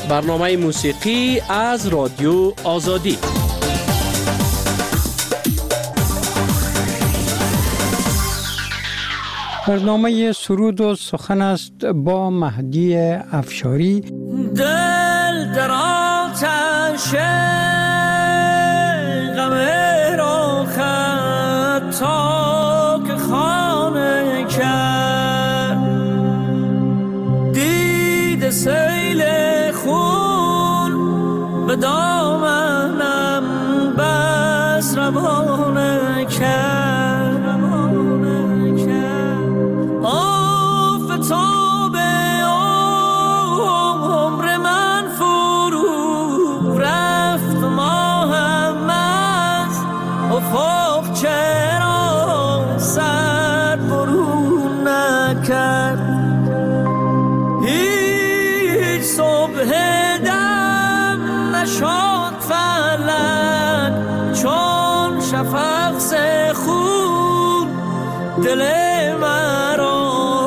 برنامه موسیقی از رادیو آزادی. برنامه سرود و سخن است با مهدی افشاری. دل در آتش غم را خط تا که خانه کرد، دید سیل خون به دامنم بس روانه کرد. آفتاب عمر من فرو رفت، ماهم از افق چرا سر برون نکرد. هیچ صبح دم نشد فلک، چون شفق خون دل مرا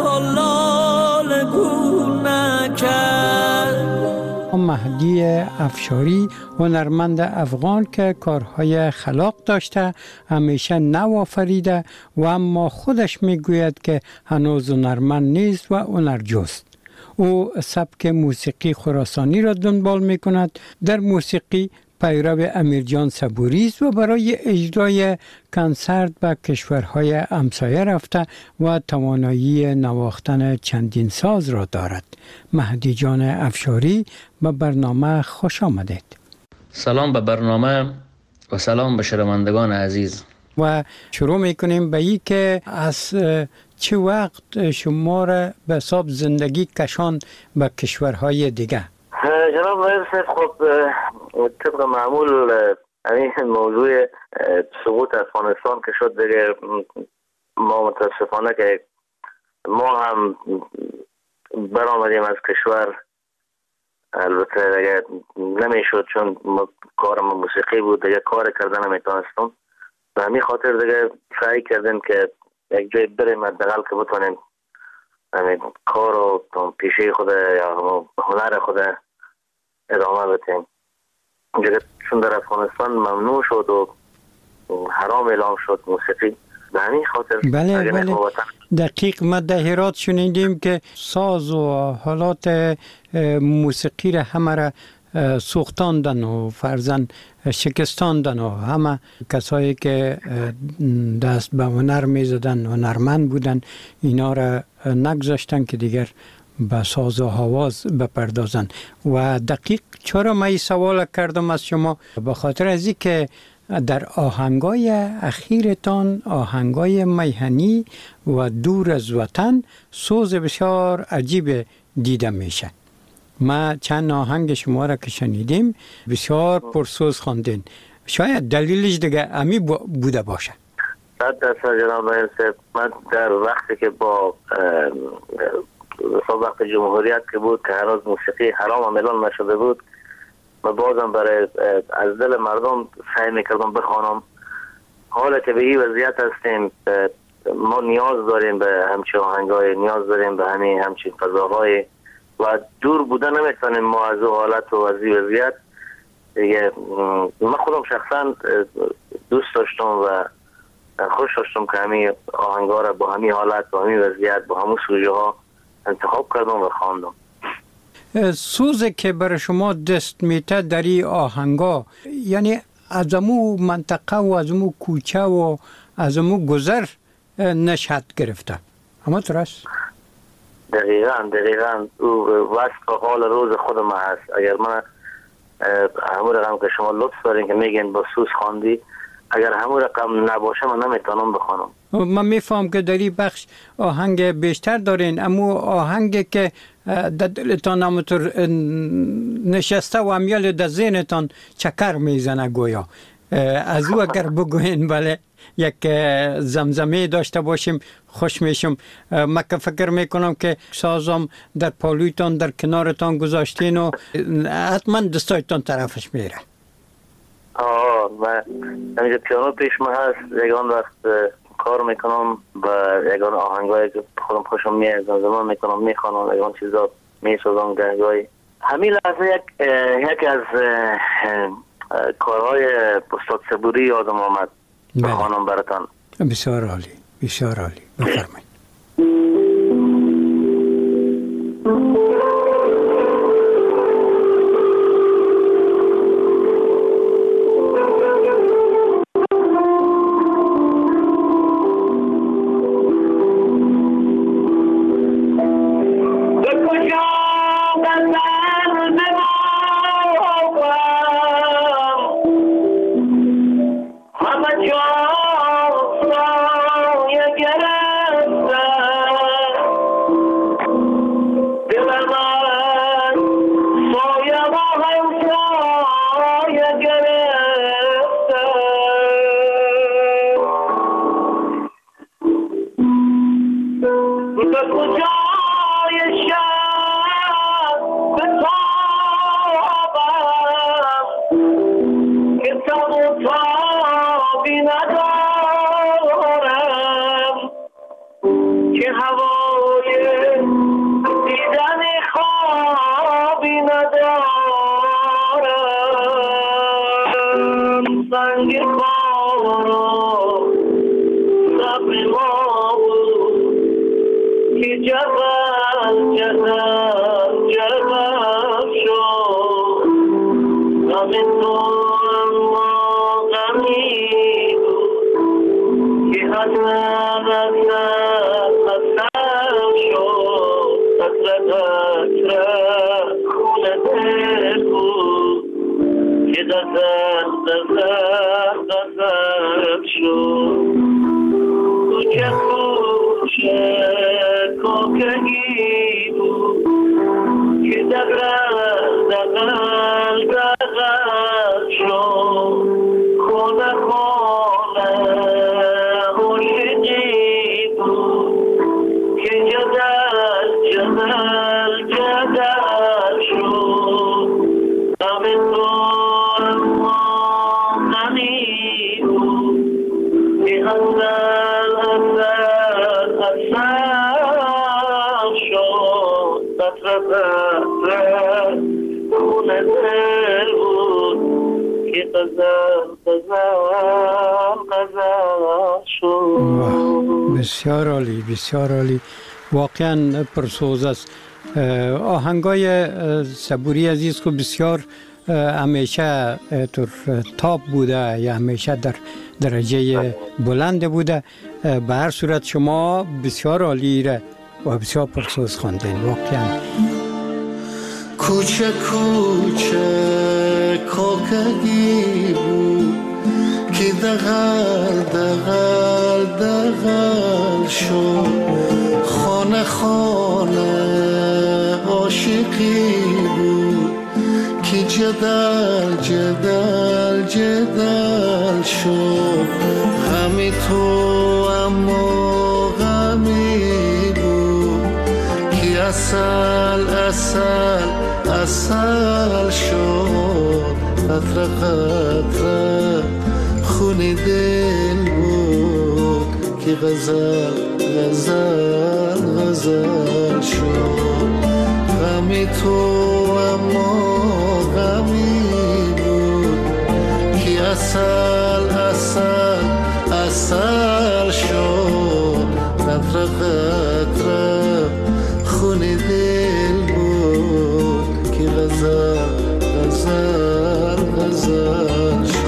لاله گون نکرد. مهدی افشاری هنرمند افغان که کارهای خلاق داشته، همیشه نو آفریده و اما خودش میگوید که هنوز هنرمند نیست و هنرجوست. او سبک موسیقی خراسانی را دنبال میکند. در موسیقی پیرو امیرجان صبوری است و برای اجرای کنسرت به کشورهای همسایه رفته و توانایی نواختن چندین ساز را دارد. مهدی جان افشاری به برنامه خوش آمدید. سلام به برنامه و سلام به شنوندگان عزیز. و شروع میکنیم به این که از چه وقت شما را به حساب زندگی کشان به کشورهای دیگه؟ جناب نایب صاحب، خب طبق معمول این موضوع سقوط افغانستان که شد دیگه، ما متاسفانه که ما هم برآمدیم از کشور. البته دیگه نمیشد چون کارم موسیقی بود، دیگه کار کردن نمیتونستم. به همین خاطر دیگه سعی کردیم که یک جای بریم حداقل که بتونیم همین کار و پیشه خود یا هنر خود ادامه بدیم. چون در افغانستان ممنوع شد و حرام اعلام شد موسیقی، به همین خاطر بله دقیق ما در هرات شنیدیم که ساز و حالات موسیقی را همه را سوختاندن و فرزن شکستاندن و همه کسایی که دست به هنر می زدن هنرمند بودن اینا را نگذاشتن که دیگر به ساز و آواز بپردازن. و دقیق چرا من این سوال کردم از شما؟ به خاطر از این که در آهنگای اخیرتان، آهنگای میهنی و دور از وطن، سوز بسیار عجیب دیده میشه. ما چند آهنگ شما را که شنیدیم بسیار پرسوز خواندین. شاید دلیلش دیگه امی بوده باشه. 100% جناب نایب صاحب، من در وقتی که با وقت جمهوریت که بود که هنوز موسیقی حرام اعلان نشده بود، و بازم برای از دل مردم سعی میکردم بخوانم. حالا که به این وضعیت هستیم، ما نیاز داریم به همچین آهنگای، نیاز داریم به همچین فضاهای و دور بودن نمیتونیم ما از او حالت و از این وضعیت دیگه. من خودم شخصا دوست داشتم و خوش داشتم که همین آهنگا را با همین حالت، با همین وضعیت، با همون سوژه ها انتخاب کردم و خواندم. سوز که برای شما دست میته در این آهنگا، یعنی از امو منطقه و از امو کوچه و از امو گذر نشد گرفته، اما درست؟ دقیقاً او وصف حال روز خود ما هست. اگر من همون رقم که شما لطف دارین که میگین با سوز خواندی، اگر همون رقم نباشه من نمیتونم بخوانم. من میفهم که در این بخش آهنگ بیشتر دارین، اما آهنگ که در دلتان همونطور نشسته و امیال در ذهنتان چکر میزنه گویا، از او اگر بگوین بله یک زمزمه داشته باشیم خوش میشم. من که فکر میکنم که سازم در پالویتان در کنارتان گذاشتین و حتما دستایتان طرفش میره. من همینجا پیانو پیش ما هست، یکان وقت کار میکنم و یکان آهنگایی که خودم خوشم میاد زمان میکنم میخوانم، یکان چیزا میسازم گهگاهی. همین لحظه یک از کارهای استاد صبوری یادم آمد بخوانم براتان. بسیار عالی، بسیار عالی، بفرمایید. بسیار عالی، بسیار عالی، واقعا پرسوز است. آهنگای صبوری عزیز کو بسیار همیشه تر تاپ بوده یا همیشه در درجه بلند بوده. به هر صورت شما بسیار عالی را و بسیار پرسوز خواندین واقعا. کوچه کوچه کوکگی بود که دغل شد، خانه خانه عاشقی بود که جدل شد. غمی تو اما غمی بود که اصل شد. قطره قطره خونی دل بود که غزل شد. غمی تو اما غمی بود که اصل شد. قطره قطره خونی دل بود که غزل شد.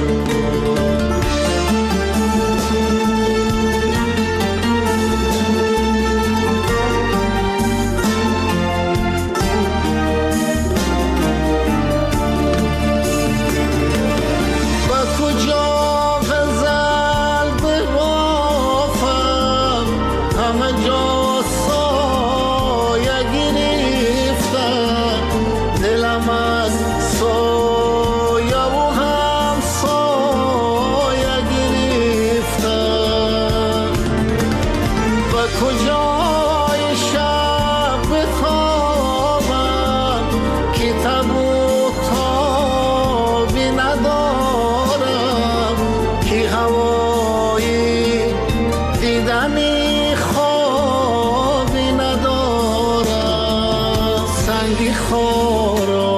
خوابی ندارم، سنگی خورم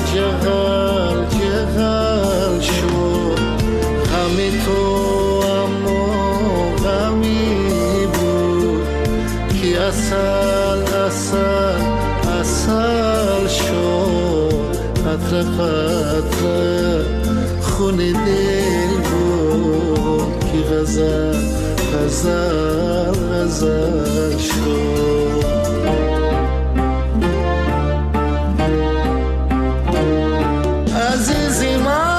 جغل جغل شد غمی تو اما غمی بود که اصل اصل اصل شد قطره قطره خون دل بود که غزل غزل غزل شد عزیزی من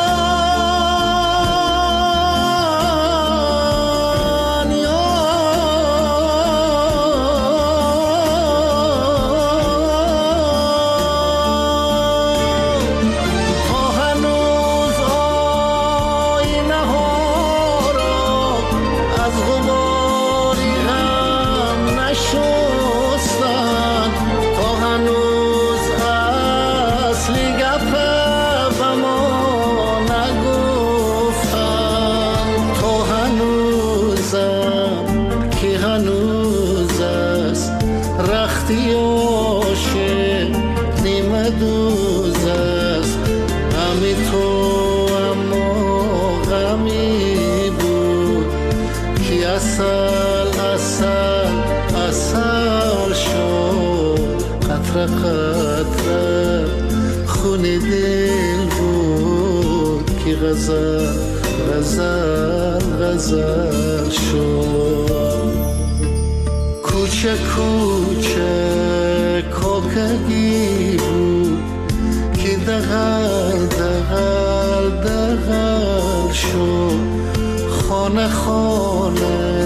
قطره خون دل بود که غزل غزل غزل شد کوچه کوچه کوکگی بود که دغل دغل دغل شد خانه خانه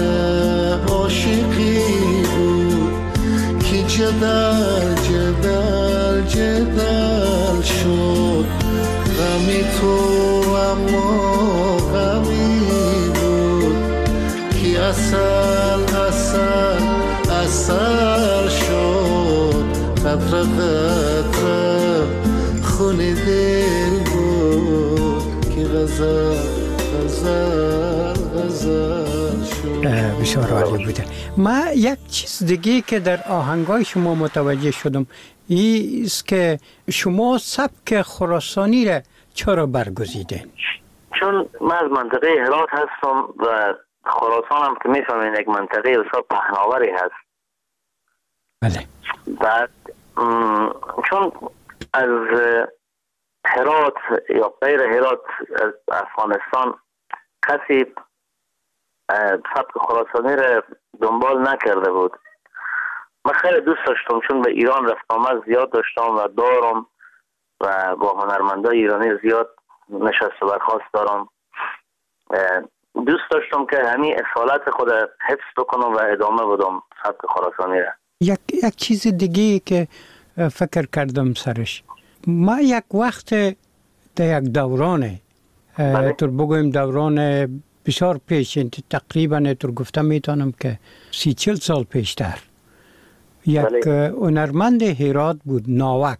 عاشقی بود که جدل جدل جدل شد غمی تو اما غمی بود که اصل اصل اصل شد قطره قطره خون دل بود که غزل غزل غزل شد. بسیار عالی بوده. ما یک چیز دیگه که در آهنگای شما متوجه شدم این است که شما سبک خراسانی را چرا برگزیدین؟ چون من از منطقه هرات هستم و خراسان هم که میفهمین یک منطقه بسیار پهناوری هست. بله. بعد چون از هرات یا غیر هرات از افغانستان کسی سبک خراسانی را دنبال نکرده بود. من خیلی دوست داشتم چون به ایران رفت آمد زیاد داشتم و دارم و با هنرمندای ایرانی زیاد نشست و برخاست دارم. دوست داشتم که همین اصالت خود حفظ بکنم و ادامه بدم سبک خراسانی را. یک چیز دیگه که فکر کردم سرش، ما یک وقت در یک دورانه تو بگویم دوران بسیار پیش، تقریبا تو گفتم میتونم که 30-40 سال پیشتر یک هنرمند هرات بود، ناوک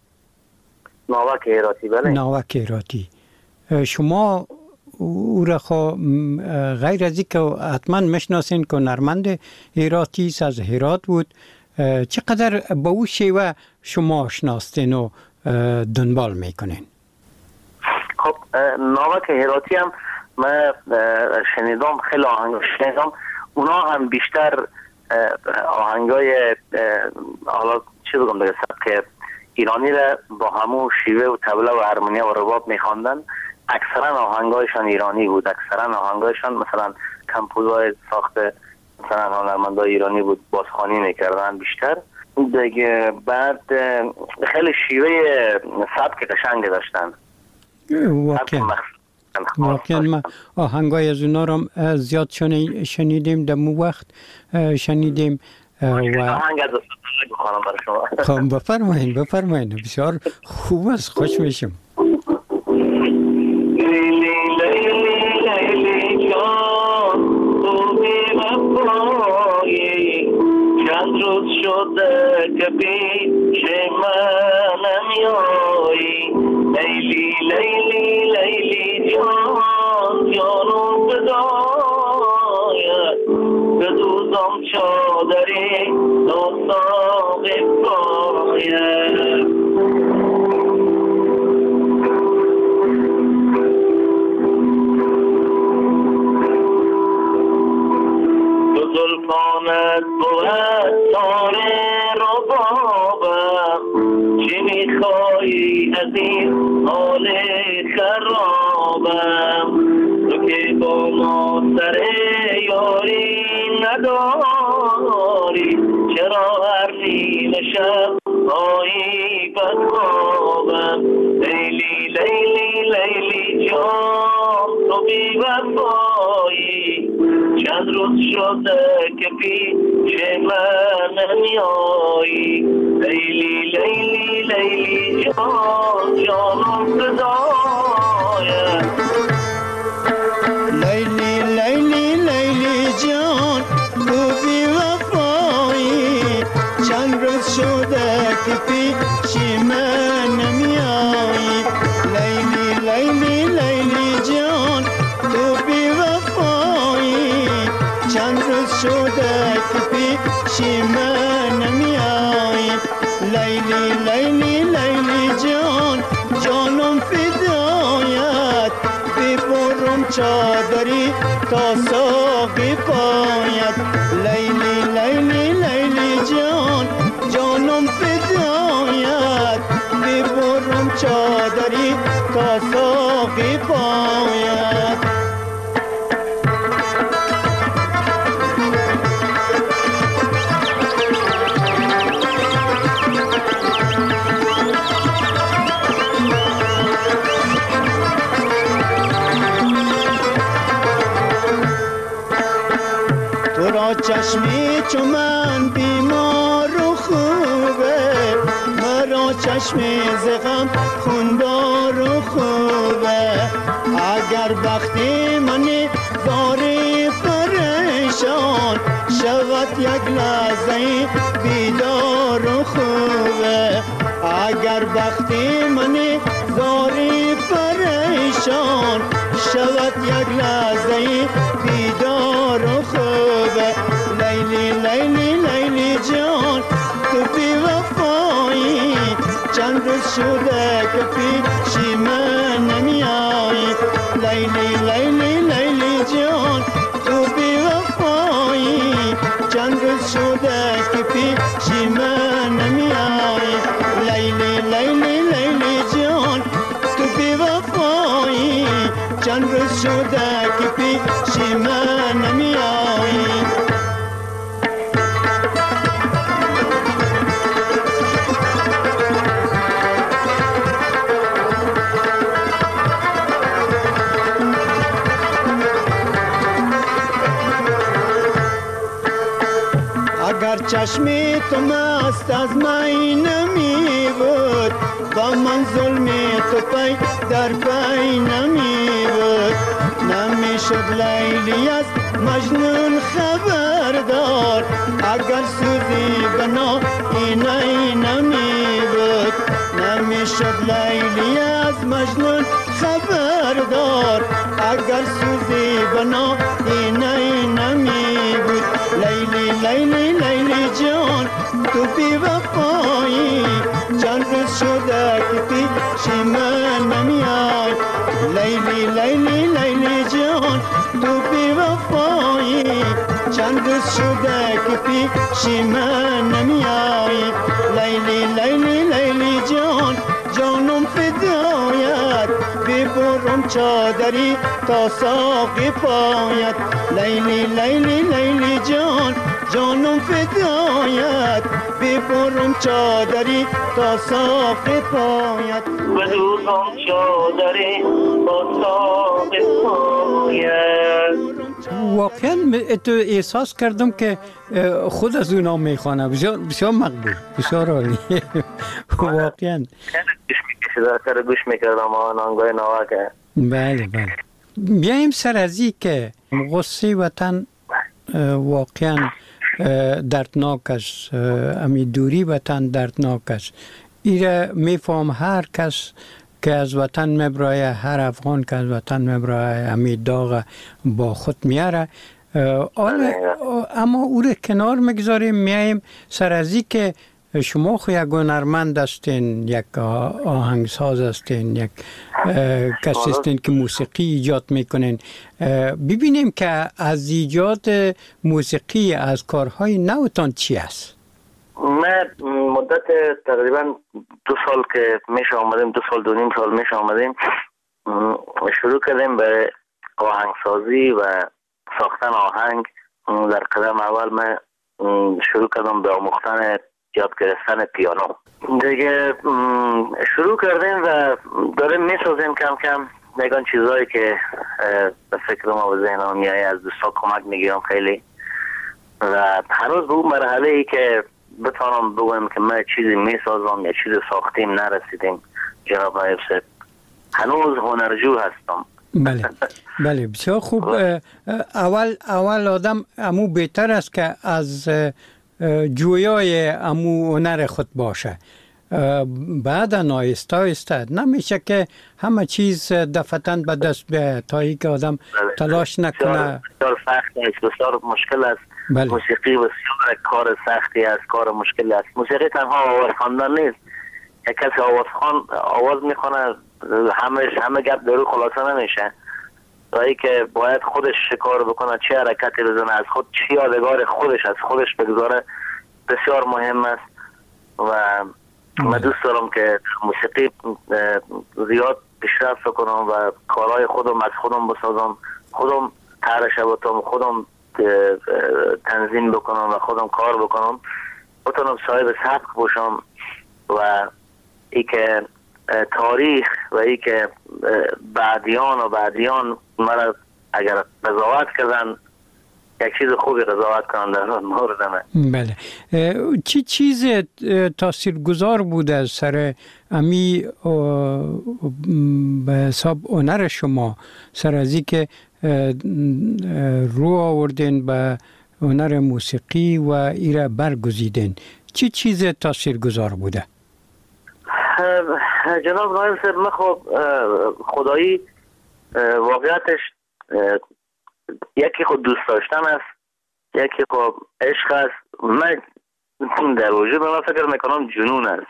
هراتی. بله ناوک هراتی. شما او را غیر از اینکه حتما میشناسین که هنرمند هراتی است، از هرات بود، چقدر با او شیوه شما شناستین و دنبال میکنین؟ خب ناوک هراتی هم من شنیدم، خیلی آهنگ شنیدم. اونا هم بیشتر آهنگای حالا چی بگم دیگه سبک ایرانی را با همون شیوه و طبله و هارمونیا و رباب میخواندن. اکثرا آهنگایشان ایرانی بود، اکثرا آهنگایشان مثلا کمپوزای ساخت مثلا هنرمندای ایرانی بود، بازخوانی میکردن بیشتر دیگه. بعد خیلی شیوه سبک قشنگ داشتن. واقعا ما آهنگای از اونا رو زیاد شنیدیم، در مو وقت شنیدیم و آهنگ از بخوانم برای شما. خب بفرمایین بسیار خوب است، خوش میشم. چند روز شده که پیش من نمیایی، لیلی لیلی لیلی جان جانم بداید، بدوزم چادری دو ساق باید. رفیق حال خرابم، تو که با ما سر یاری نداری، چرا هر نیمه شب آیی بدخوابم. لیلی لیلی لیلی جان تو بی وفایی، چند روز شده که پیش من نمیایی. لیلی لیلی لیلی جان جانم فدایت. لیلی لیلی لیلی جان تو بی وفایی، چند روز شده که پیش من نمیایی. لیلی لیلی لیلی جان تو بی وفایی، چند روز شده که پیش من نمیایی. لیلی لیلی لیلی جان جانم فدایت، ببرم چادری تا ساق پایت. لیلی لیلی لیلی جان جانم فدایت، ببرم چادری تا ساق پایت. چشمی چو من بیمار و خوبه، مرا چشمی زغم خوندار و خوبه. اگر بختی منی زاری پریشان، شود یک لحظه بیدار و خوبه. اگر بختی منی زاری پریشان، شود یک لحظه بیدار و خوبه. لیلی لیلی لیلی جان تو بی وفایی، چند روز شده که پیش من نمیایی. لیلی لیلی لیلی جان تو بی وفایی، چند روز شده که پیش من نمیایی. لیلی لیلی لیلی جان تو بی وفایی، چند روز شده که پیش من نمیایی. اگر چشمی تو مست از می نمی بود، با من ظلمی تو پی در پی نمی بود. نمی شد لیلی از مجنون خبردار، اگر سوزی بنا اینی نمی بود. نمی شد لیلی از مجنون خبردار، اگر سوزی بنا اینی نمی بود. لیلی لیلی لیلی جان تو بی وفایی، چند روز شده که پیش من نمیای. لیلی لیلی لیلی جان تو بی وفایی، چند روز شده که پیش من نمیای. لیلی لیلی لیلی جان جانم فدایت، ببرم چادری تا ساق پایت. لیلی لیلی لیلی جان جانم فدایت، ببرم چادری تا ساق پایت. بدوزم چادری تا ساق پایت. واقعا تو احساس کردم که خود از اونا میخوانه. بسیار مقبول، بسیار عالی. واقعا گوش میکردم آهنگای نواکه. بله بله. بیاییم سر از این که غصه وطن واقعا دردناک است، امی دوری وطن دردناک است. ایره میفهم هر کس که از وطن مبرای، هر افغان که از وطن مبرای امی داغ با خود میاره. اما او رو کنار میگذاریم، میاییم سر از این که شما خو یک هنرمند هستین، یک آهنگساز هستین، یک کسی هستین که موسیقی ایجاد میکنین. ببینیم که از ایجاد موسیقی، از کارهای نوتان چی است؟ من مدت تقریبا 2 سال که میشه آمدیم، 2 سال 2.5 سال میشه آمدیم، شروع کردیم به آهنگسازی و ساختن آهنگ. در قدم اول من شروع کردم به آموختن یاد گرفتن پیانو. دیگه شروع کردیم و داریم میسازیم کم کم دیگه چیزایی که به فکر ما و ذهنم میایه. از دوستا کمک میگیرم خیلی و هنوز به اون مرحله ای که بتونم بگویم که من چیزی میسازم یا چیزی ساختیم نرسیدیم جناب نایب صاحب. هنوز هنرجو هستم. بله بله بسیار خوب. اول آدم امو بهتر است که از جویای امو هنر خود باشه، بعد آهسته آهسته نمیشه که همه چیز دفتن به دست بیاید تا اینکه آدم تلاش نکنه. بسیار سخت است، بسیار مشکل است. موسیقی بسیار کار سختی است، کار مشکلی است. موسیقی تنها آواز خواندن نیست. یک کسی آواز میخونه همه گپ درو خلاصه نمیشه. رایی که باید خودش شکار بکنه، چه حرکتی بزنه، از خود چی یادگار خودش از خودش بگذاره، بسیار مهم است. و من دوست دارم که موسیقی زیاد پیشرفت کنم و کارهای خودم از خودم بسازم، خودم طرحش بتم، خودم تنظیم بکنم و خودم کار بکنم، بتونم صاحب سبک باشم و ای که تاریخ و ای که بعدیان مرا اگر قضاوت کردن یک چیز خوبی قضاوت کنن در مورد من. بله. چی چیز تاثیرگذار بوده از سر امی به حساب هنر شما، سر از این که رو آوردین به هنر موسیقی و ایره برگزیدین؟ چی چیز تاثیرگذار بوده؟ جناب نایب صاحب، من خب خدایی واقعیتش یکی خود دوست داشتن است، یکی خب عشق است. من در وجود من فکر میکنم جنون است.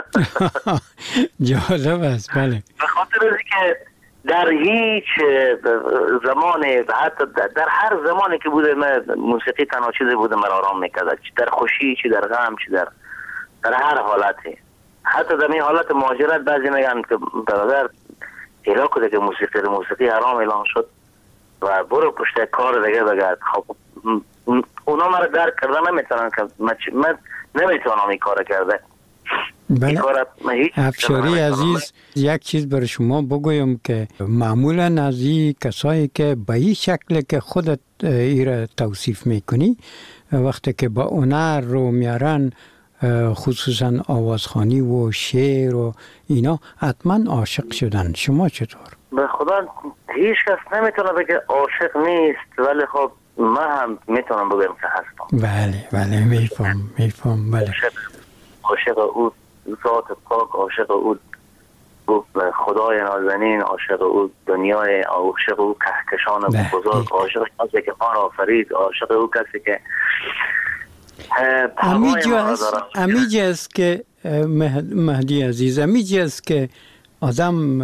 جالب است. بله. به خاطر اینکه در هیچ زمانی، حتی در هر زمانی که بوده، من موسیقی تنها چیزی بوده من آرام میکرد، چی در خوشی، چی در غم، چی در هر حالتی. حتی در این حالت مهاجرت بعضی میگن که برادر ایلا کده که موسیقی حرام اعلان شد و برو پشت کار دیگه بگرد. خب اونا مرا درک کردن نمیتونن که من نمیتونم این کار کرده. بله. افشاری عزیز، یک چیز برای شما بگویم که معمولا از این کسایی که به این شکل که خودت ایره توصیف میکنی، وقتی که با هنر رو میارن، خصوصا آوازخوانی و شعر و اینا، حتما عاشق شدن. شما چطور؟ به خدا هیچ کس نمیتونه بگه عاشق نیست، ولی خب من هم میتونم بگم که هستم. بله میفهم. بله. عاشق او ذات پاک، عاشق او خدای نازنین، عاشق او دنیای، عاشق او کهکشان بزرگ، عاشق کسی که آن آفرید، عاشق او کسی که امیجی است که مهدی عزیز، امیجی است که آدم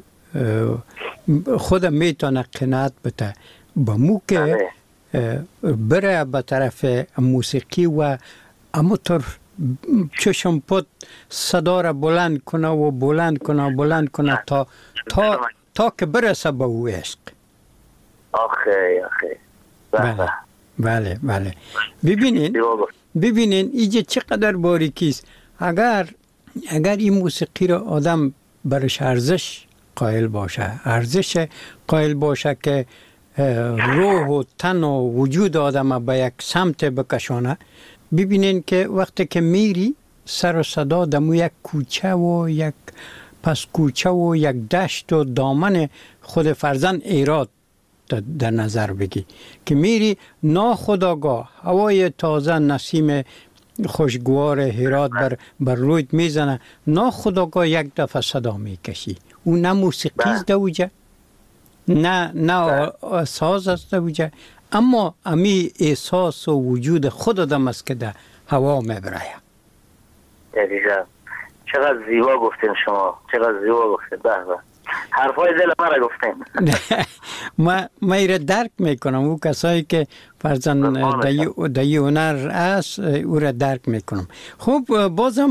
خود میتونه قناعت بده با مو که بره به طرف موسیقی و همونطور چشم پد صدا را بلند کنه تا که برسه به او عشق. آخه بله. ببینین اینجا چقدر باریکی است. اگر این موسیقی را آدم برش ارزش قائل باشه که روح و تن و وجود آدم به یک سمت بکشانه. ببینین که وقتی که میری سر و صدا دمو یک کوچه و یک پس کوچه و یک دشت و دامن خود فرزند ایراد در نظر بگی که میری، ناخودآگاه هوای تازه، نسیم خوشگوار هرات بر رویت میزنه، ناخودآگاه یک دفعه صدا میکشی. او نه موسیقی است دوجه، نه ساز است دوجه، اما امی احساس و وجود خود آدم است که در هوا میبره. دقیقا. چقدر زیبا گفتین شما، چقدر زیبا گفتین. به حرفای دل ما را گفتیم. ما ایره درک میکنم، او کسایی که فرزن دایی هنر است او را درک میکنم. خب بازم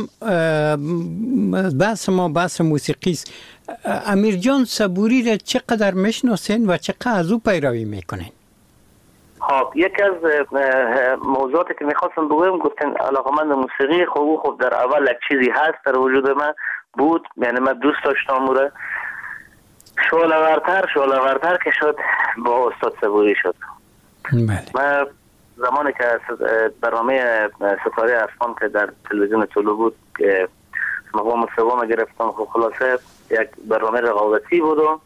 بحث ما بحث موسیقی است. امیر جان صبوری را چقدر میشناسین و چقدر از او پیروی میکنین؟ خب یک از موضوعاتی که میخواستم بگویم، گفتن علاقمند موسیقی. خب در اول یک چیزی هست در وجود من بود، یعنی من دوست داشتم او را. شعله‌ورتر که شد با استاد صبوری شد. بله. من زمانی که برنامه ستاره اسمان که در تلویزیون طلوع بود که مقام سوم گرفتم، خب خلاصه یک برنامه رقابتی بود و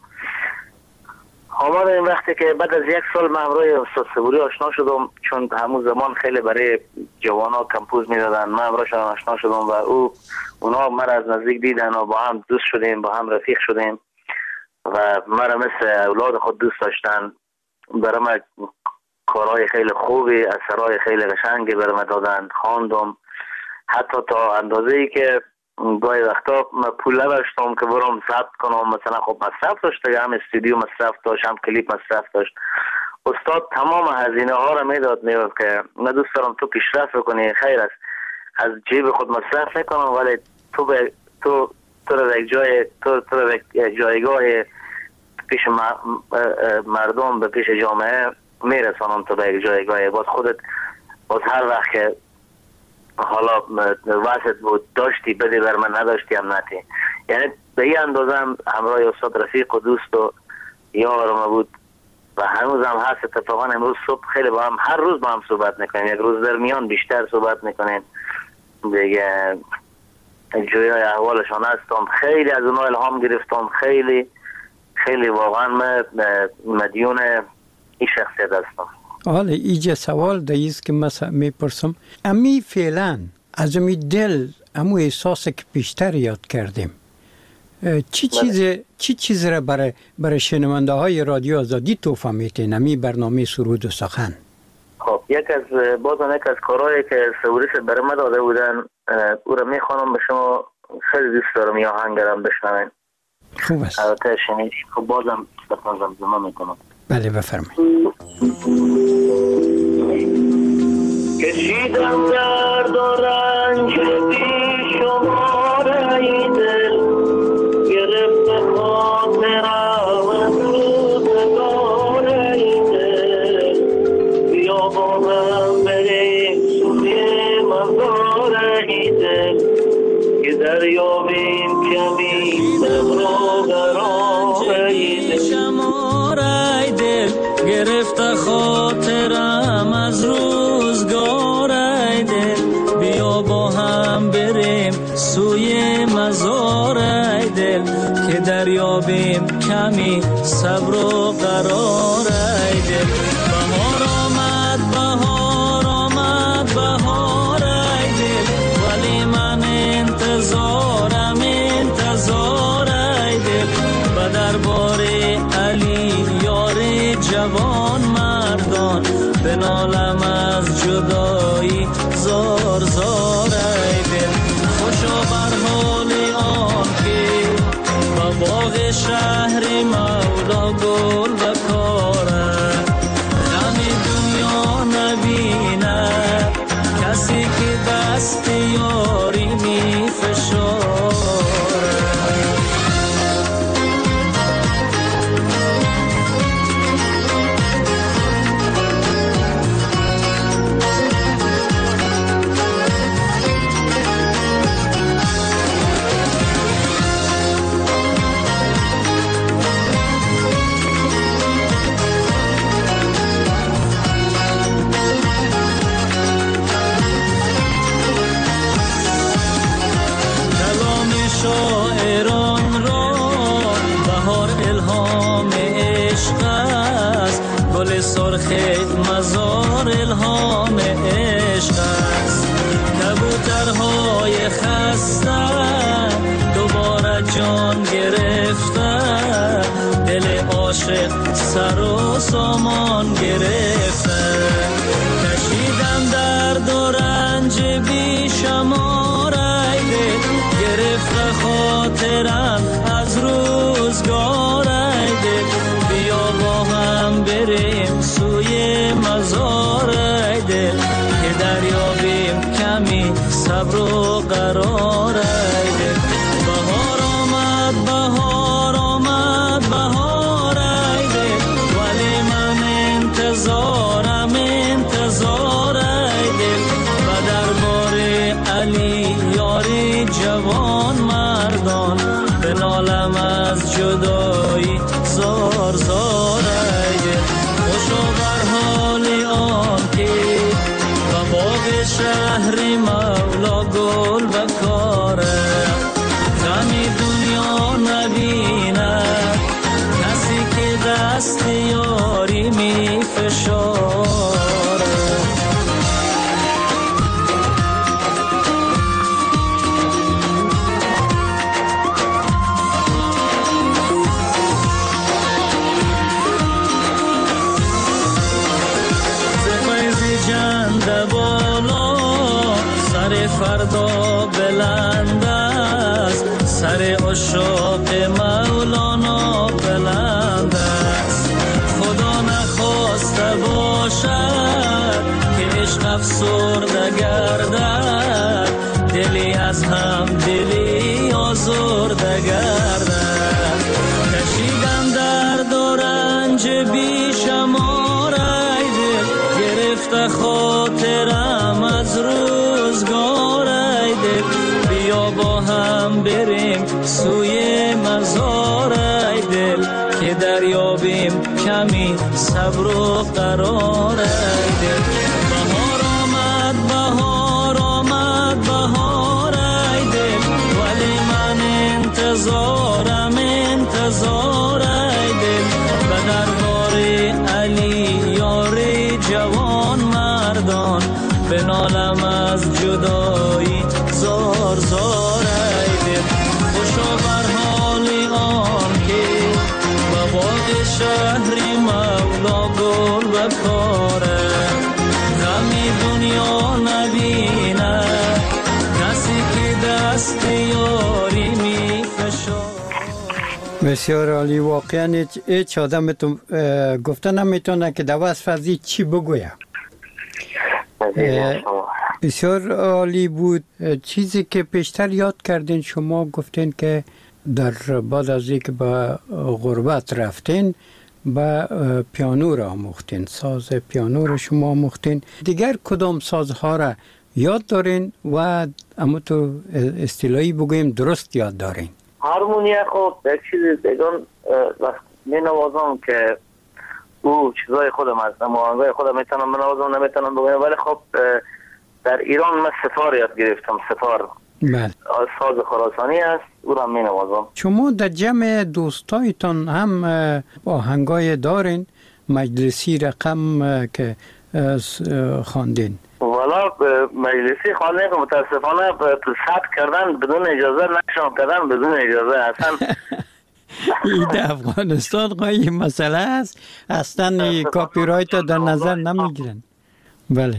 این وقتی که بعد از یک سال من همراه استاد صبوری آشنا شدم، چون همون زمان خیلی برای جوانا کمپوز میدادن، من همراهشون آشنا شدم و اونا مرا از نزدیک دیدن و با هم دوست شدیم، با هم رفیق شدیم و مرا مثل اولاد خود دوست داشتن. برای من کارهای خیلی خوبی، اثرهای خیلی قشنگی برای من دادن، خواندم حتی تا اندازه‌ای که گاهی وقتا من پول نداشتم که برم ثبت کنم. مثلا خب مصرف داشت دیگه، هم استودیو مصرف داشت، هم کلیپ مصرف داشت. استاد تمام هزینه ها رو میداد که من دوست دارم تو پیشرفت کنی، خیر است از جیب خود مصرف نکنم، ولی تو رو یک جایگاه پیش مردم، به پیش جامعه میرسانم، تو به یک جایگاه باز خودت باز هر وقت که حالا واسط بود داشتی بدی بر من، نداشتی هم نتی. یعنی به این اندازه همراه استاد رفیق و دوست و یار ما بود و هنوز هم هست. اتفاقا امروز صبح خیلی با هم، هر روز با هم صحبت میکنیم، یک روز در میان بیشتر صحبت میکنیم دیگه. جویای احوالشان هستم، خیلی از اونها الهام گرفتم، خیلی واقعا مدیون این شخصیت هستم. حالا ایجا سوال داییست که من میپرسم، امی فعلا از امی دل امو احساس که بیشتر یاد کردیم، چی چیز را برای شنونده های رادیو آزادی توفیق میتین امی برنامه سرود و سخن؟ خب یک از کارهایی که صبوری برای من داده بودن او را میخوانم به شما. خیلی دوست دارم یا آهنگرم بشنوین. خوب است. البته شنید. خب بازم زمزمه میکنم. بله بفرمایید. کشیدم درد و رنج بی شمار ای دل، گرفت خاطرم از روزگار ای دل، بیا با هم بریم سوی مزار ای دل، که دریابیم کمی صبر و قرار ای دل. شمار ای دل گرفت خاطرم از روزگار ای دل، بیا با هم بریم سوی مزار ای دل، که دریابیم کمی صبر و قرار ای دل. بهار آمد ای دل، ولی من انتظارم ای دل، به دربار علی یار جوان مردان، بنالم از جدایی زار ای دل. خوشا بر حال آن که با باغ شهر مولا گل و کاره، غم دنیا نبینه کسی که دست یاری می فشاره. شاعران را بهار الهام عشق است، گل سرخ مزار الهام عشق است. کبوترهای خسته دوباره جان گرفته، دل عاشق سر و سامان گرفته. کشیدم درد و رنج بی شمار ای دل، گرفت خاطرم از روزگار جدایی زار زار ای دل خوشا بر حال آن که و باغ شهر مولا گل بکاره غمی دنیا نبیند کسی که دست یاری می فشاره فردا بلند است سر عشاق مولانا بلند است خدا نخواسته باشد که عشق افسرده گردد دلی از هم دلی آزرده گردد کشیدم درد و رنج بی شمار ای دل گرفته خاطرم از روزگار ای دل بیا با هم بریم سوی مزار ای دل که دریابیم کمی صبر و قرار ای دل بهار آمد بهار آمد بهار ای دل ولی من انتظارم انتظار ای دل به دربار علی یاری جوان مردان بنالم از جدایی زار زار ای دل خوشا بر حال آن که به باغ شهری مولا گل بکاره غمی دنیا نبینه کسی که دست یاری می فشاره. بسیار عالی. واقعا هیچ آدم گفته نمیتونه که در وصف از چی بگویه. بسیار عالی بود. چیزی که پیشتر یاد کردین شما گفتین که در بعد از اینکه به غربت رفتین به پیانو را آموختین، ساز پیانو را شما آموختین. دیگر کدام سازها را یاد دارین و اما تو اصطلاحی بگویم درست یاد دارین؟ هارمونیا خب یک چیز دیگه می نوازم که او چیزای خودم هست، آهنگای خودم میتونم بنوازم نمیتونم بگویم، ولی خب در ایران من ستار یاد گرفتم. ستار بله. ساز خراسانی است، او را می نوازم. شما در جمع دوستایتان هم آهنگای دارین مجلسی رقم که خواندین؟ والا مجلسی خواندن که متاسفانه ثبت کردن بدون اجازه، نشان کردن بدون اجازه اصلا. این در افغانستان قایی مسئله است، اصلا کاپی رایت در نظر نمیگیرن. بله.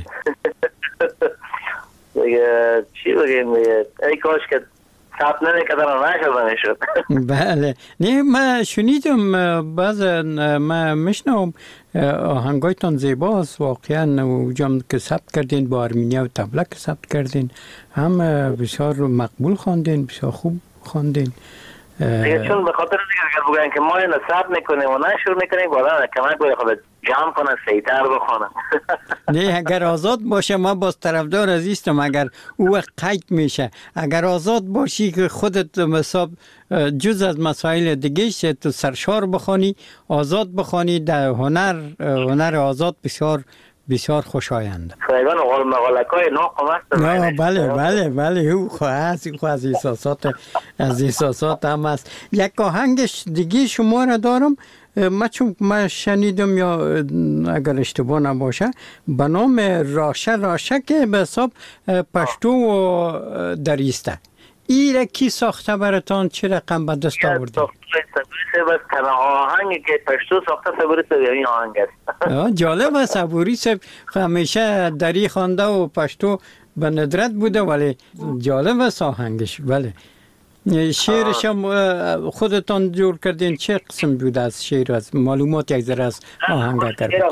دیگه چی بگیم دیگه، ای کاش که ثبت نمیکردن نشده میشد. بله. نه من شنیدم بعضا من میشنم آهنگایتان زیباست واقعا، اونجا که ثبت کردین با ارمینیا و تبلک ثبت کردین هم بسیار مقبول خواندین، بسیار خوب خواندین. دیگه چون به خاطر دیگه اگر بگن که ما اینو ثبت میکنیم و نشر میکنیم بالا کمک باید خود جمع کنه سیتر بخونه. نه اگر آزاد باشه ما باز طرفدار عزیزم، اگر او وقت قید میشه، اگر آزاد باشی که خودت حساب جز از مسائل دیگه شه تو سرشار بخوانی، آزاد بخوانی، در هنر آزاد بسیار بسیار خوشایند. خیلیان مقالکای ناقم هست. بله او خواهد از احساسات هم هست. یک آهنگش دیگه شما را دارم، من شنیدم یا اگر اشتباه نباشه به نام راشه که به حساب پشتو و دریسته. این را کی ساخته براتان؟ چه رقم به دست آورده؟ بس تنها آهنگی که پشتو ساخته صبوری سب این آهنگ است. جالب است. صبوری سب همیشه دری خوانده و پشتو به ندرت بوده، ولی جالب است آهنگش. بله. شعرش هم خودتان جور کردین، چه قسم بوده از شعر؟ از معلومات یک ذره از آهنگ کردین.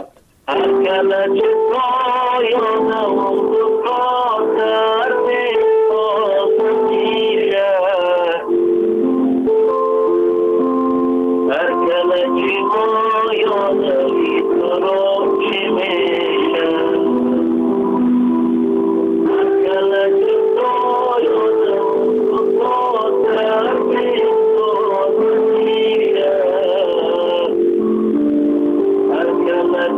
Thank you.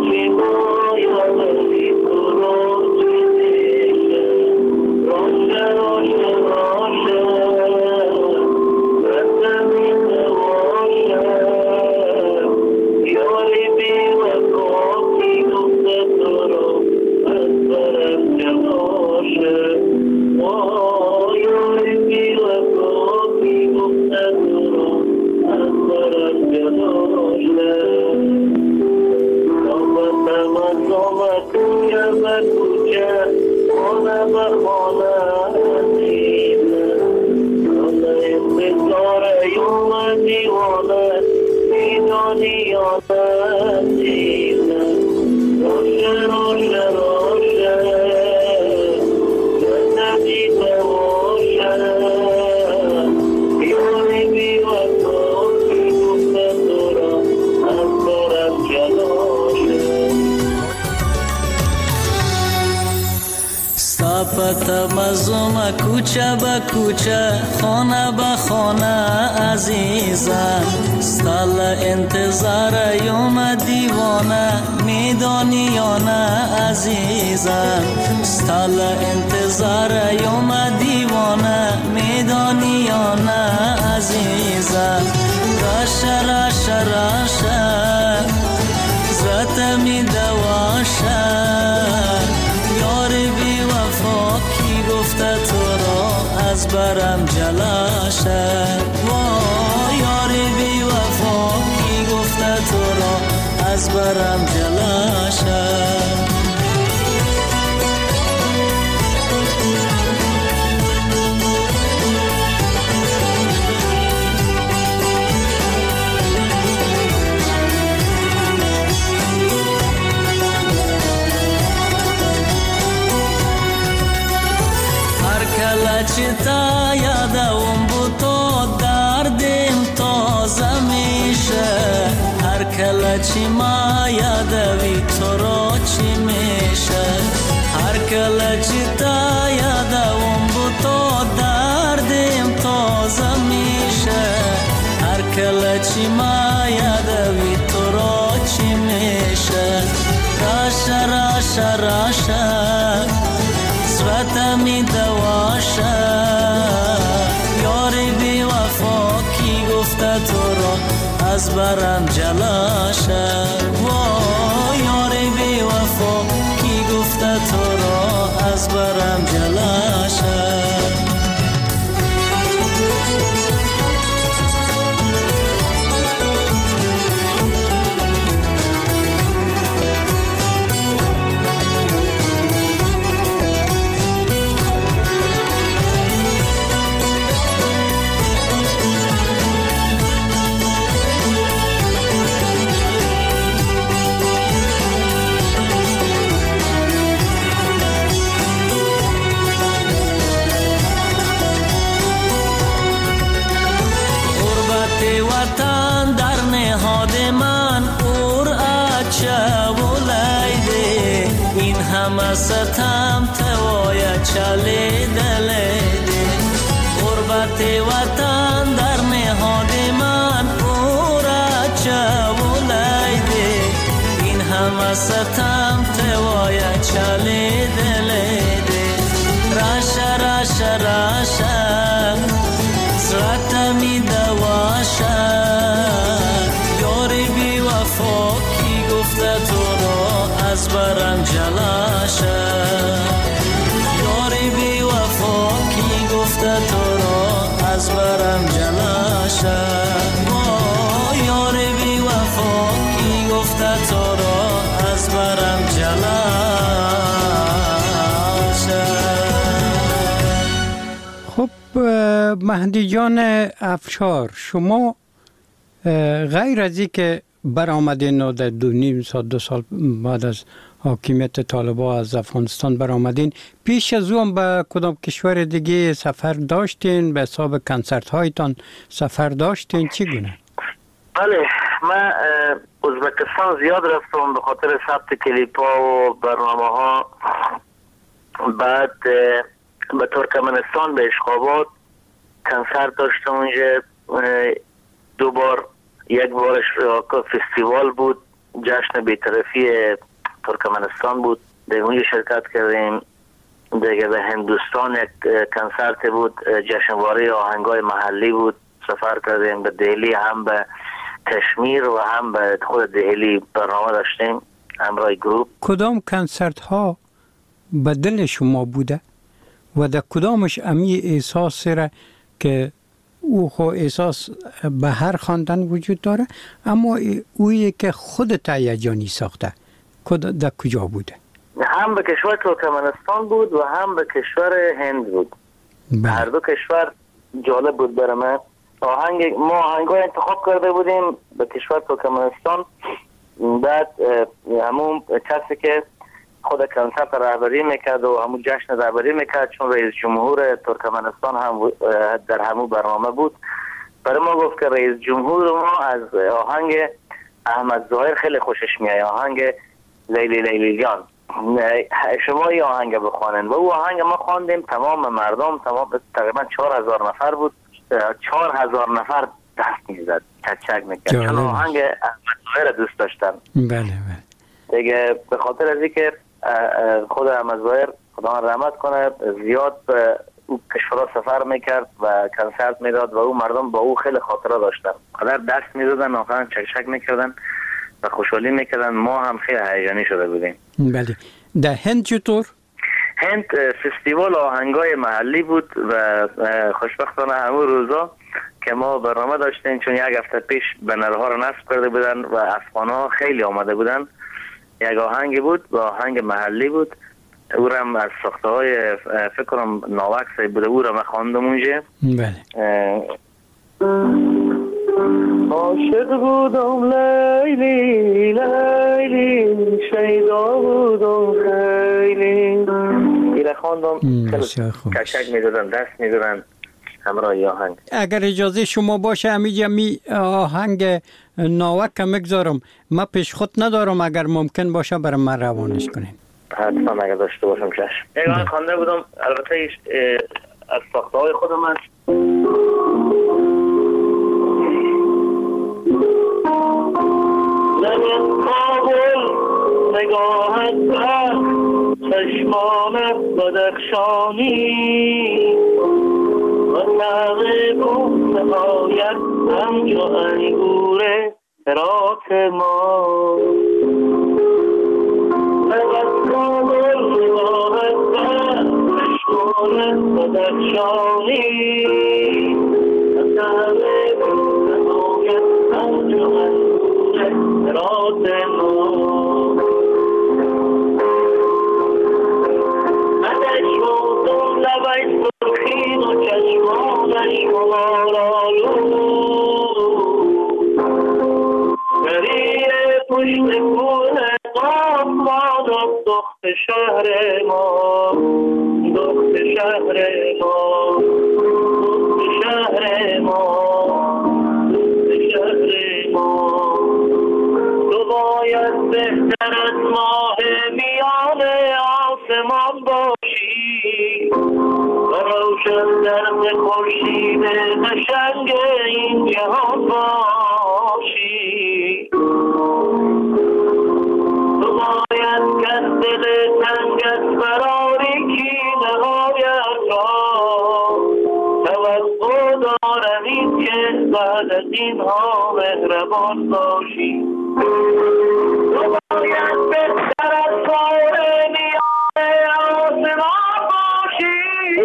مزوم کوچه به کوچه خانه به خانه عزیزم ستال انتظار یوم دیوانه میدانی یا نه عزیزم ستال انتظار یوم دیوانه میدانی یا نه عزیزم راشه راشه راشه زرت می دواشه یاری بی وفا کی گفته تو را از برم جلاشه وای یاری بی وفا کی گفته تو را از برم جلاشه چتا یادم بود تو دردم تازه میشه هر کله چی ما یادوی تو را چی میشه هر کله چتا یادم بود تو دردم تازه میشه هر کله چی ما یادوی تو را چی میشه راشه راشه راشه زرتمی دواشه یاری بی وفا کی گفته تو را از برم جلاشه وای یاری بی وفا کی گفته تو را از برم جلاشه وطن در نهاد من اور اچه ولیده این همه ستم توای چلی دلیده غربت وطن در نهاد من اور اچه ولیده این همه ستم توای چلی دلیده راشه راشه راشه زرتمی دواشه یاری بی وفا کی گفته تو را از برم جلاشه یاری بی وفا کی گفته تو را از برم جلاشه یاری بی وفا کی گفته تو را از برم جلاشه مهدی جان افشار شما غیر از اینکه برآمدین و در 2.5 سال 2 سال بعد از حاکمیت طالبان از افغانستان برآمدین پیش از اون به کدام کشور دیگه سفر داشتین به حساب کنسرت هایتان سفر داشتین چگونه؟ بله من ازبکستان زیاد رفتم به خاطر ثبت کلیپ ها و برنامه ها بعد به ترکمنستان به اشخابات کنسرت داشتم اونجا 2 بار یک بارش فستیوال بود جشن بی‌طرفی ترکمنستان بود، در اونجا شرکت کردیم. دیگه به هندوستان یک کنسرت بود، جشنواره آهنگای محلی بود، سفر کردیم به دهلی، هم به کشمیر و هم به خود دهلی برنامه داشتیم همراه گروپ. کدام کنسرت ها به دل شما بوده و در کدامش امی احساس را که او خو احساس به هر خواندن وجود داره، اما اویی که خودت هیجانی ساخته در کجا بوده؟ هم به کشور ترکمنستان بود و هم به کشور هند بود. هر دو کشور جالب بود برای من. ما آهنگای انتخاب کرده بودیم به کشور ترکمنستان. بعد همون کسی که خود کنسرت رهبری میکرد و همون جشن رهبری میکرد، چون رئیس جمهور ترکمنستان هم در همون برنامه بود، برای ما گفت که رئیس جمهور ما از آهنگ احمد ظاهر خیلی خوشش میاد، آهنگ لیلی لیلی جان، شما این آهنگ بخوانن. و او آهنگ ما خواندیم، تمام مردم، تقریبا 4000 نفر بود، 4000 نفر دست میزد، چک میکرد، چون آهنگ احمد ظاهر دوست داشتن. بله. دیگه به خاطر از اینکه خود احمد ظاهر خدا رحمت کنه زیاد به او کشورها سفر میکرد و کنسرت میداد و او مردم با او خیلی خاطره داشتن، قدر دست میزدن، آخرا چک میکردن و خوشحالی میکردن. ما هم خیلی هیجانی شده بودیم. بله. در هند چطور؟ هند فستیوال آهنگای محلی بود و خوشبختانه همون روزا که ما برنامه داشتیم، چون یک هفته پیش بنرها رو نصب کرده بودن و افغان‌ها خیلی آمده بودن. یک آهنگ بود و آهنگ محلی بود، او را هم از ساخته های فکر کنم ناوک صاحب بوده، او را من خواندم اونجا. بله. عاشق بودم لیلی لیلی، شیدا بودم خیلی. این خواندم، کشک میدادن، دست میدادن همراه آهنگ. اگر اجازه شما باشه امیجا می آهنگ ناوک مگذارم، ما پیش خود ندارم، اگر ممکن باشه برای من روانش کنین. حتما اگر داشته باشم چشم. یک آهنگ خوانده بودم، البته از ساخته های خود من. زمین کابل نگاهت بر چشمان بدخشانی و نغه بود نهایت همچو انگور هرات ما. زمین کابل نگاهت بر چشمان بدخشانی و نغه بود نهایت همچو انگور هرات ما. لبای سرخین و چشمانش مارالو، گریه پشت کوه قاف ماند دخت شهر ما، دخت شهر ما، دخت شهر ما، دخت شهر ما. تو باید بهتر از ماه میان آسمان باشی و روشن درد خورشید قشنگ این جهان باشی. تو باید کس دل تنگت براری کی نهایت را توقع دارم که بعد از اینها مهربان باشی. تو باید بهتر از سایه میان آسمان باشی،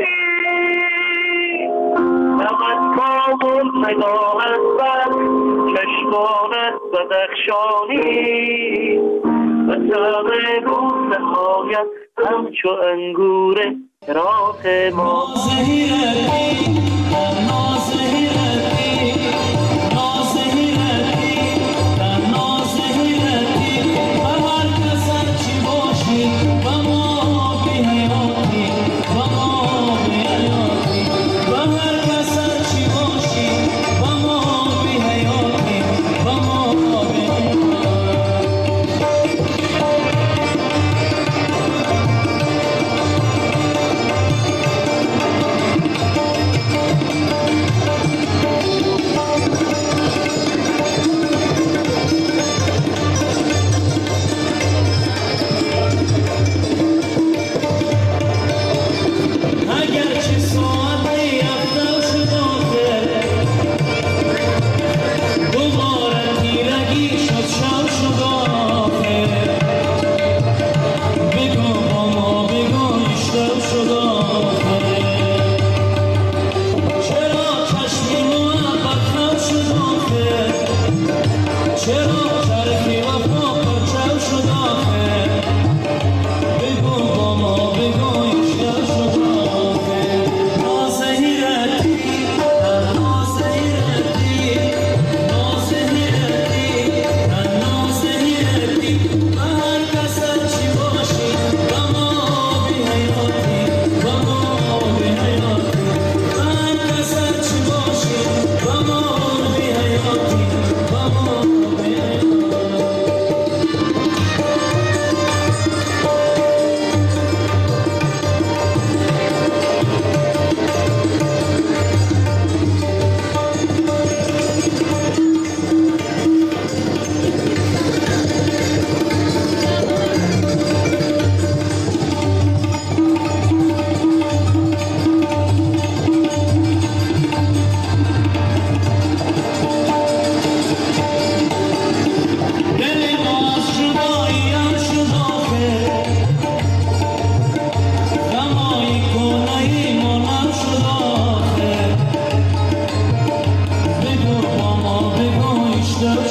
فقط کابل نگاهت بر چشمانت بدخشانی و تغییر روز نهایت همچو انگور هرات ما.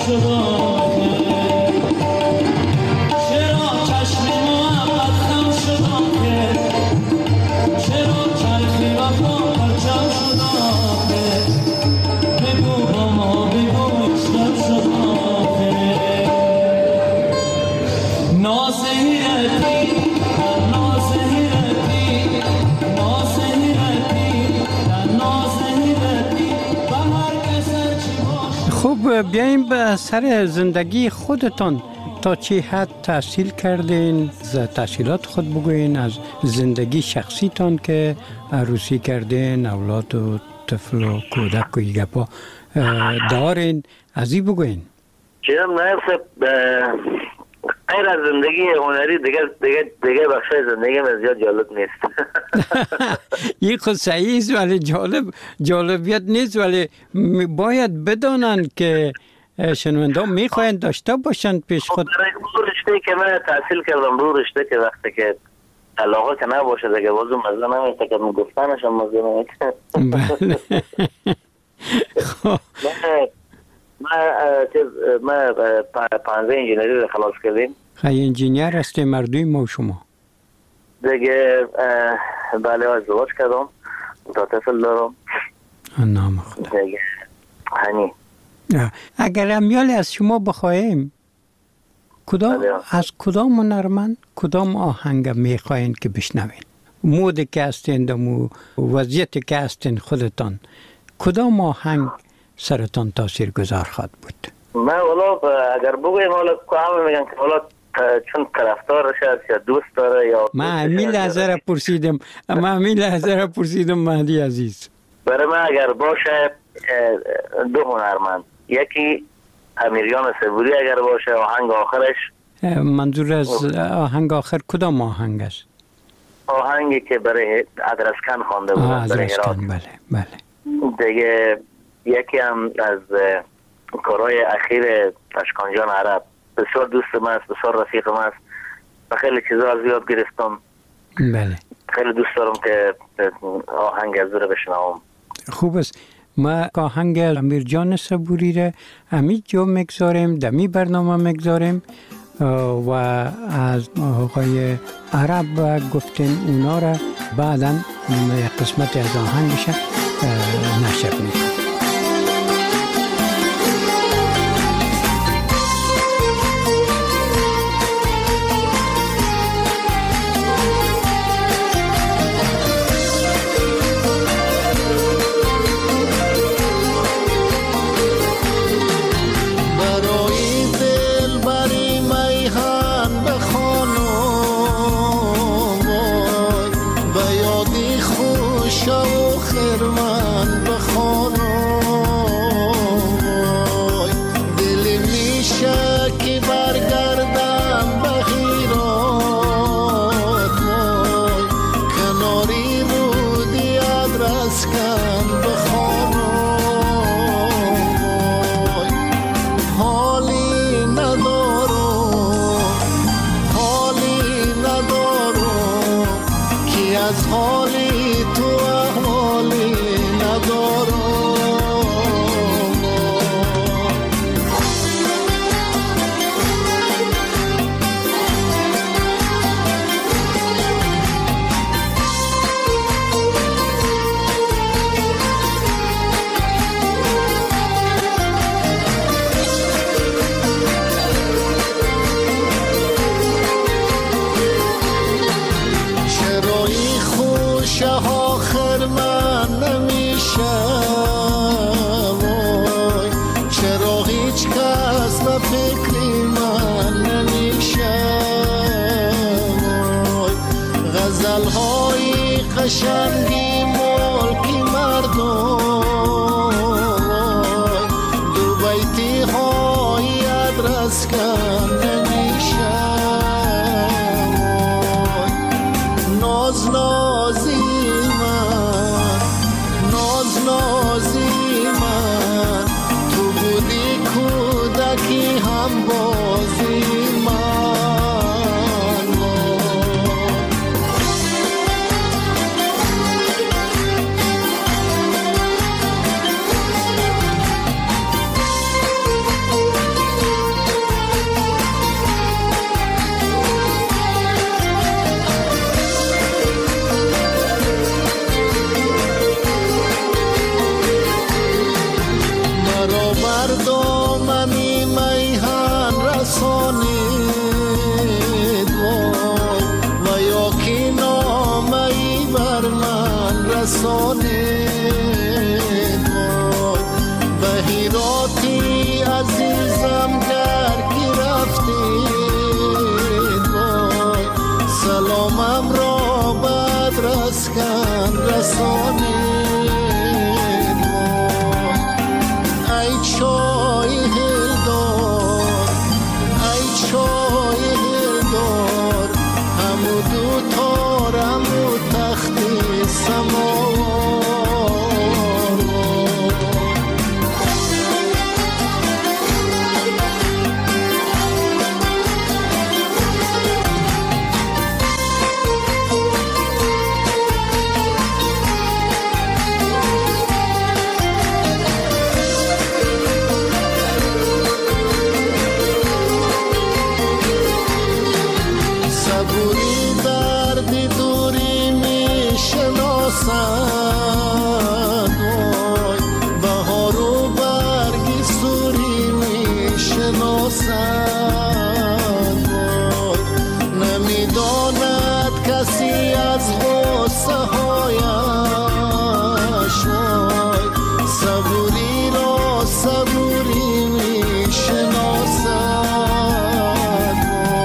شد آخه چرا چشم محبت خم شد آخه چرا چرخ وفا پرچم شد آخه بگو با ما بگو چطور شد آخه نازهیرتی خب بیاییم به سر زندگی خودتان. تا چه حد تحصیل کردین؟ از تحصیلات خود بگوین، از زندگی شخصیتان که عروسی کردین، اولاد و طفل و کودک و گپا دارین، از این بگوین. چیزم نایب غیر از زندگی هنری دیگه بخشای زندگی من زیاد جالب نیست. این خود صحیح است ولی جالبیت نیست، ولی باید بدانند که شنوندان میخواین داشته باشند پیش خود. برای رشته که من تحصیل کردم، رو رشته که وقتی که علاقه که نباشه دیگه بازم مزه نمیشه که گفتنش هم مزه نمیشه. ما 15 انجینری رو خلاص کردیم. خیلی انجینیر هستی مردوی ما و شما دیگه. بله ازدواج کردم، دو طفل دارم. نام خدا دیگه هنی. اگر امیال از شما بخواهیم از کدام هنرمند کدام آهنگ میخواین که بشنوین؟ مودی که هستین و وضعیتی که هستین خودتان، کدام آهنگ سرتان تاثیر گذار خواهد بود؟ من والا اگر بگویم والا همه میگن که والا چون طرفدارش هست یا دوست داره یا من همین لحظه را پرسیدم مهدی عزیز. برای من اگر باشه دو هنرمند، یکی امیریان صبوری اگر باشه آهنگ آخرش. منظور از آهنگ آخر کدام آهنگ است؟ آهنگی که برای ادرسکن خوانده بود برای هرات. بله. دیگه یکی هم از کارهای اخیر اشکانجان عرب، بسیار دوست من است، بسیار رفیق من است و خیلی چیزا از یاد گرفتم. بله. خیلی دوست دارم که آهنگ از رو بشنوم. خوب است. ما آهنگ امیرجان صبوری را همین جا میگذاریم، دمی برنامه میگذاریم و از آقای عرب گفتیم اونا را بعدا قسمت از آهنگش نشر میکنیم. قشنگی ملکی مردم دو بیتی های ادرس کن نمیشه ناز نازی من تو بودی کودکی هم بازی رسانید وای بهیراتی عزیزم گر کی رفتید وای سلامم را بد رسکن رسانید وای ای چای هلدار ای چای هلدار همو دو تارم و تختی سماوار صبوری دردی دوری می شناسد وای بهار و برگی سوری می شناسد وای نمیداند کسی از غصه هایش وای صبوری را صبوری می شناسد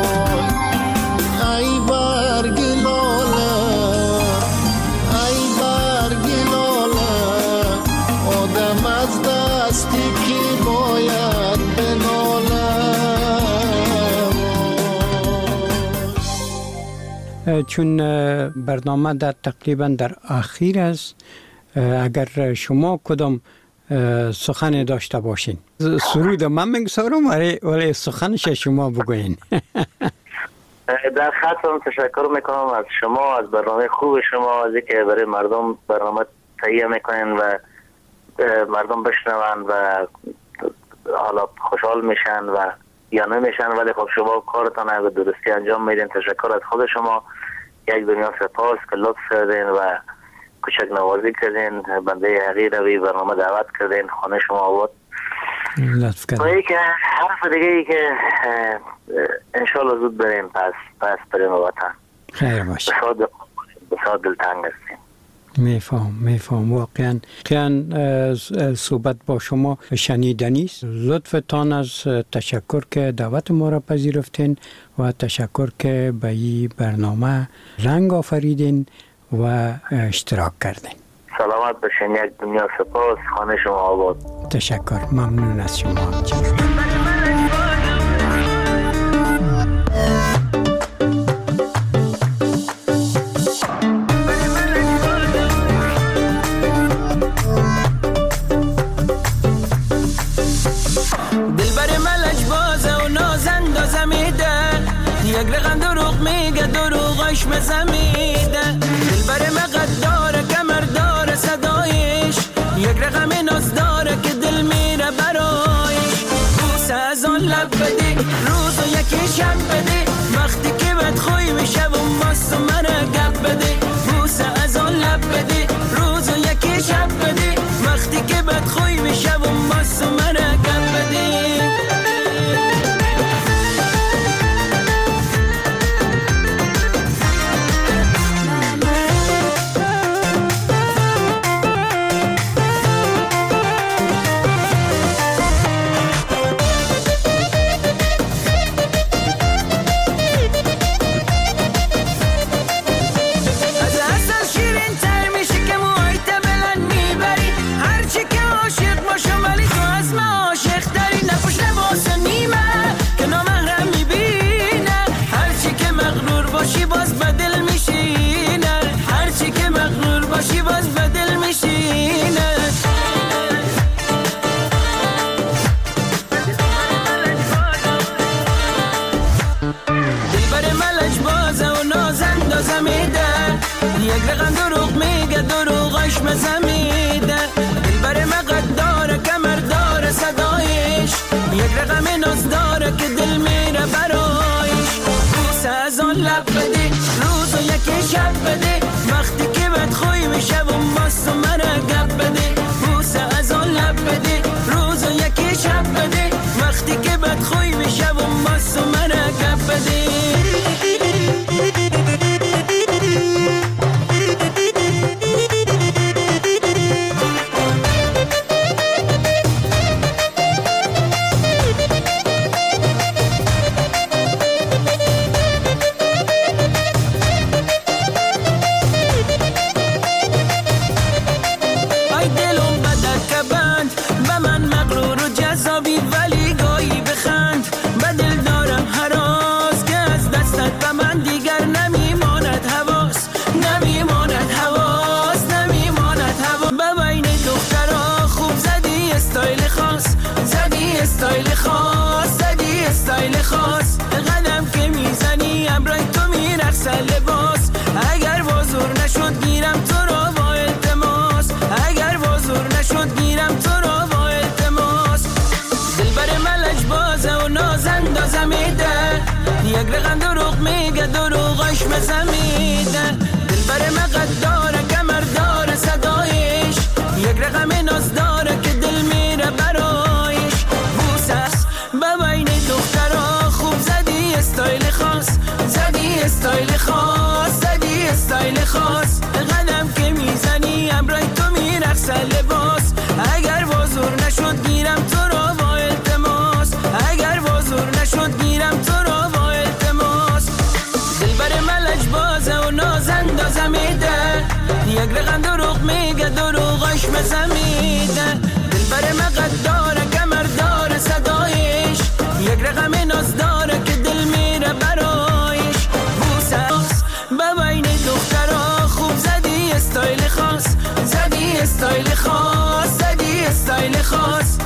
ای برگ لاله ای برگ لاله آدم از دستی کی باید بناله چون برنامه در تقریبا در آخر است، اگر شما کدام سخن داشته باشین سرود من میگذارم ولی سخنش شما بگوین. در خاطرم تشکر میکنم از شما، از برنامه خوب شما، از اینکه برای مردم برنامه تهیه میکنین و مردم بشنون و حالا خوشحال میشن و یا نمیشن، ولی خب شما کارتان اگر درستی انجام میدین. تشکر از خود شما، یک دنیا سپاس که لطف کردین و کوچک نوازی کردین، بنده حقیر روی برنامه دعوت کردین، خانه شما آباد. لطف کردین. و یک حرف دیگه ای که انشالله زود بریم پس بریم وطن. خیر باشه. بسیار دلتنگ هستیم. میفهم واقعا صحبت با شما شنیدنی است. لطفتان از تشکر که دعوت ما را پذیرفتین و تشکر که به این برنامه رنگ آفریدین و اشتراک کردین. سلامت باشین، یک دنیا سپاس، خانه شما آباد. تشکر، ممنون از شما. یک رقم دروغ میگه دروغش مزمیده، دلبر مقد داره کمر داره صدایش، یک رقم ناز داره که دل میره برایش. بوسه از آن لب بدی روز و یکی شب بدی، وقتی که بدخوی میشه و ماست و منه گپ بدی. بوسه از آن لب بدی روز و یکی شب بدی، وقتی که بدخوی میشه و ماست و منه گپ بدی. یک رقم دروغ میگه دروغش مزمیده، دلبر مقد داره کمر داره صدایش، یک رقم ناز داره که دل میره برایش. بوسه از آن لب بدی روز و یکی شب بدی، وقتی که بدخوی میشه و ماست و منه گپ بدی. بوسه از آن لب بدی روز و یکی شب بدی، وقتی که بدخوی میشه و ماست و منه گپ بدی. خاص قدم که میزنی ابرای تو میرقصه لباس اگر بازور نشد گیرم تو را با التماس اگر بازور نشد گیرم تو را با التماس دلبر ملج بازه و نازندازه میده یک رقم دروغ میگه دروغش مزمیده دلبر مقد داره کمر داره صدایش یک رقم ناز داره که دل میره برایش بوسه است ببین دخترها خوب زدی استایل خاص زدی استایل خاص زدی استایل خاص قدم که میزنی ابرای تو میرقصه لباس اگر بازور نشد گیرم تو را با التماس اگر بازور نشد گیرم تو را با التماس دلبر ملج بازه و نازندازه میده یک رقم دروغ میگه دروغش مزمیده دلبر مقد داره کمر داره صدایش یک رقم ناز داره که دل میره برایش بوسه است ببین دخترها خوب زدی استایل خاص زدی استایل خاص زدی استایل خاص